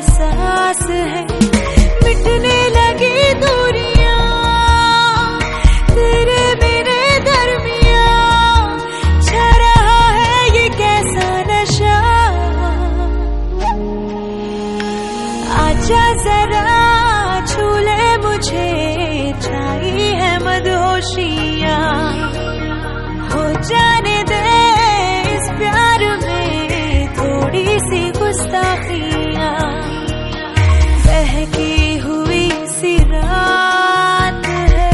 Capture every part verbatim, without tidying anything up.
एहसास है, मिटने लगी दूरियां तेरे मेरे दरमियां, छा रहा है ये कैसा नशा। आजा जरा छू ले मुझे, छाई है मदहोशियां, हो जाने दे इस प्यार में थोड़ी सी गुस्ताखियां, बहकी हुई सी रात है।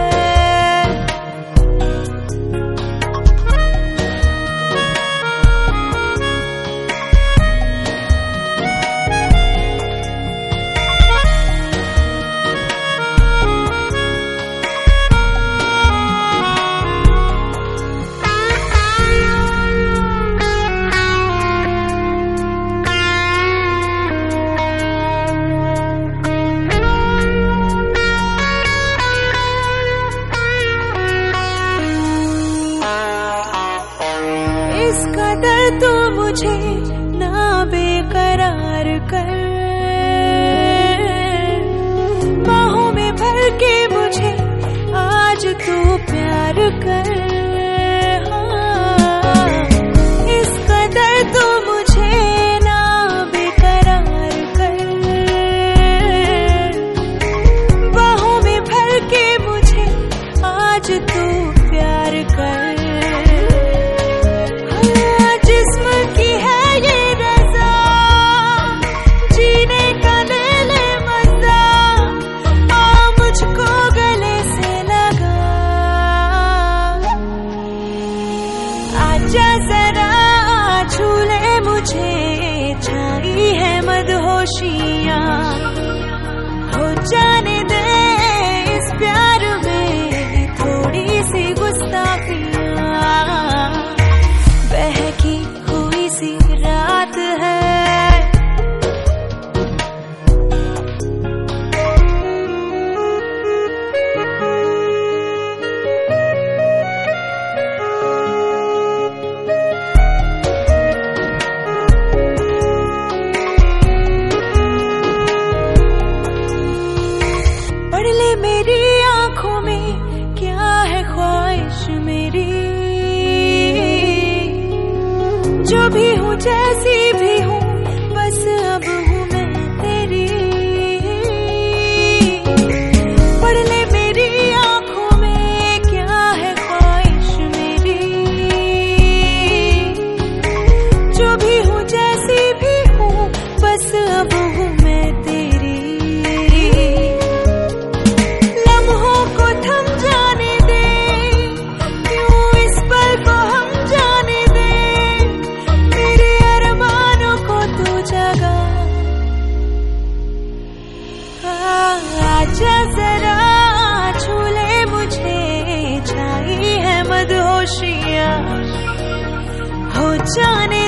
इस कदर तू मुझे ना बेकरार कर, बाहों में भर के मुझे आज तू प्यार कर। हाँ, इस कदर तू मुझे ना बेकरार कर, बाहों में भर के मुझे आज तू प्यार कर। आजा जरा छू ले मुझे, छाई है मदहोशियां, हो जाने दे इस प्यार में थोड़ी सी गुस्ताखियां, बहकी हुई सी रात है। पढ़ ले मेरी आंखों में क्या है ख्वाहिश मेरी, जो भी हूँ जैसी भी हूँ बस अब हूँ मैं तेरी। पढ़ ले मेरी आंखों में क्या है ख्वाहिश मेरी, जो भी हूँ जैसी भी हूँ बस अब हूँ मैं तेरी। आजा जरा छू ले मुझे, छाई है मदहोशियां, हो जाने